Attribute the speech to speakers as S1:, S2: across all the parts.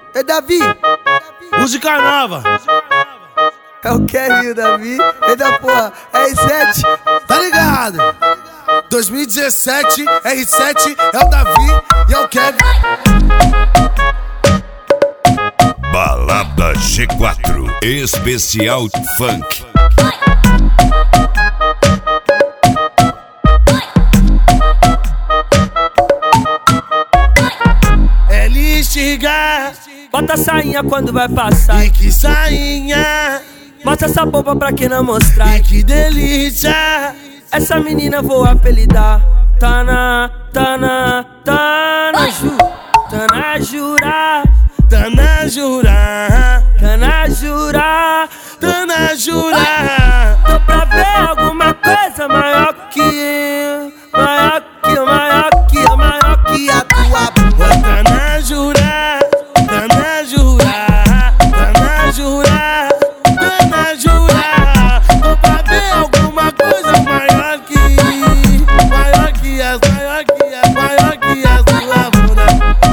S1: É Davi.
S2: Música nova.
S1: É o Kevin, o Davi. Eita porra, R7.
S2: Tá ligado? 2017, R7 é o Davi e é o Kevin.
S3: Balada G4 Especial Funk.
S2: Ele chega,
S4: bota a sainha quando vai passar.
S2: e que sainha,
S4: Mostra essa boba pra quem não mostrar.
S2: e que delícia.
S4: Essa menina vou apelidar. Tana Ju, Tana Jura,
S2: Tana Jura,
S4: Tana Jura,
S2: Tana Jura.
S4: tô pra ver alguma coisa maior que eu, maior que a tua boca.
S2: Tana Jura, Tana Jura, Tana Jura, Tana Jura. Tô pra ver alguma coisa maior que as tua bunda.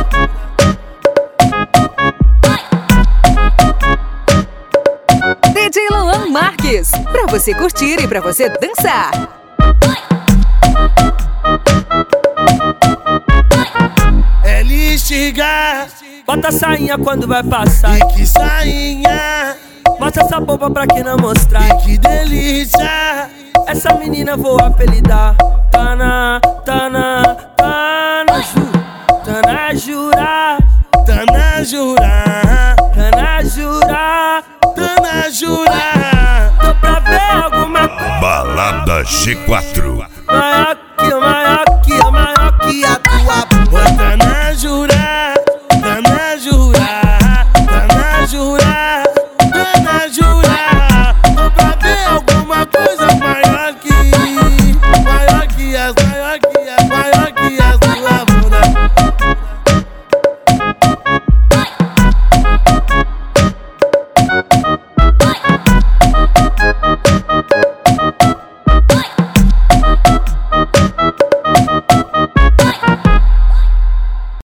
S5: DJ Luan Marques, pra você curtir e pra você dançar.
S2: Ele chega,
S4: Bota a sainha quando vai passar.
S2: e que sainha,
S4: Mostra essa boba pra quem não mostrar.
S2: e que delícia.
S4: Essa menina vou apelidar. Tana Ju, Tana Jura,
S2: Tana Jura,
S4: Tana Jura,
S2: Tana Jura.
S4: tô pra ver alguma coisa
S3: Balada G4
S4: maior